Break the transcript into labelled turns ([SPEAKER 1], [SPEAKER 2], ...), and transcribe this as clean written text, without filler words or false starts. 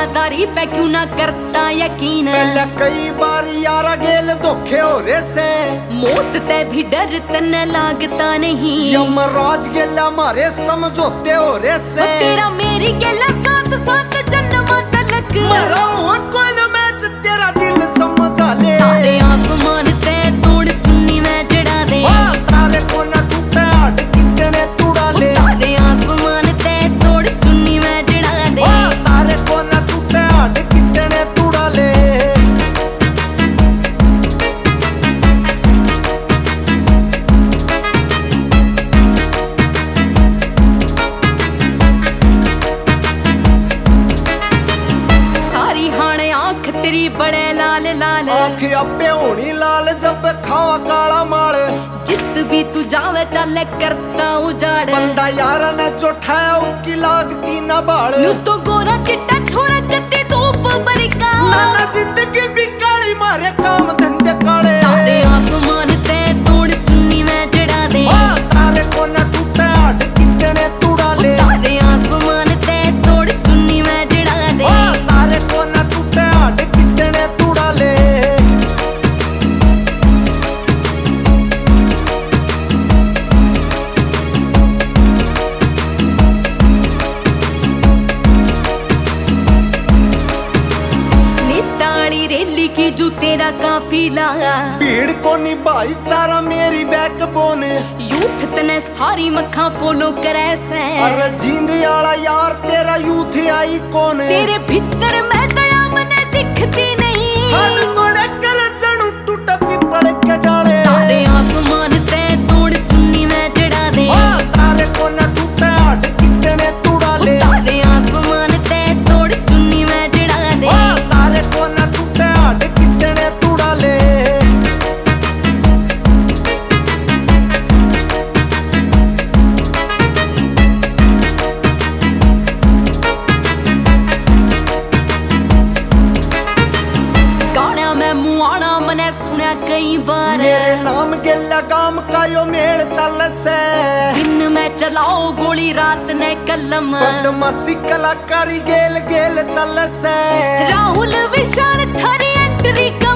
[SPEAKER 1] वफादारी पे क्यों ना करता यकीन।
[SPEAKER 2] पहले कई बार यारा गेल धोखे हो रहे से,
[SPEAKER 1] मौत ते भी डर तने लागता नहीं।
[SPEAKER 2] यमराज गेला हमारे समझौते हो रहे से,
[SPEAKER 1] तेरा मेरी गेला साथ साथ जन्म तलक।
[SPEAKER 2] मरा और कोई न मैच तेरा दिल समझा ले।
[SPEAKER 1] तारे आसमान ते तोड़ चुन्नी में जड़ा दे।
[SPEAKER 2] तारे को न टूटे हाड कितने तुड़ा ले।
[SPEAKER 1] तारे आसमान ते तोड़ चुन्नी में जड़ा दे।
[SPEAKER 2] तारे को न टूटे हाड कितने तुड़ा ले।
[SPEAKER 1] सारी हाणे आंख तेरी बड़े लाल लाल।
[SPEAKER 2] आंख अबे होनी लाल जब खावा काला माल।
[SPEAKER 1] जित भी तू जावे चले करता उजाड़।
[SPEAKER 2] बंदा यारा ने जो ठाया उनकी लागती न बाल।
[SPEAKER 1] नू तो गोरा चिट्टा छोरा कत्ती धूप बरिका।
[SPEAKER 2] नाना जिंदगी भी काली मारे काम धंधे काले।
[SPEAKER 1] तारे आसमान ते तोड़ चुन्नी में जड़ा दे।
[SPEAKER 2] तारे को न टूटे हाड कितने तुड़ा ले।
[SPEAKER 1] तारे आसमान ते तोड़ चुन्नी में जड़ा दे।
[SPEAKER 2] तारे को न टूटे हाड कितने तुड़ा ले।
[SPEAKER 1] ताली रेली की जू तेरा काफिला।
[SPEAKER 2] भीड़ को नी भाईचारा मेरी बैकबोन।
[SPEAKER 1] यूथ तने सारी मखा फॉलो करे से।
[SPEAKER 2] अरे जींद आला यार तेरा यूथ आई कौन।
[SPEAKER 1] तेरे भीतर मैं दया मने दिखती नहीं।
[SPEAKER 2] हर तोड़े कर जनू टूटा पिपड़ के डाले।
[SPEAKER 1] तारे आसमान ते तोड़ चुन्नी में जड़ा दे।
[SPEAKER 2] तारे को न टूटे हाड कितने तुड़ा ले।
[SPEAKER 1] तारे आसमान ते तोड़ चुन्नी में जड़ा दे।
[SPEAKER 2] तारे को न टूटे हाड कितने तुड़ा ले।
[SPEAKER 1] गाना मैं मुआना मने सुना कई बार।
[SPEAKER 2] मेरे नाम गेला गाम का यो मेल चल से।
[SPEAKER 1] दिन में चलाओ गोली रात ने कलम।
[SPEAKER 2] बदमाशी कलाकारी गेल गेल चल से।
[SPEAKER 1] राहुल विशाल थारी एंट्री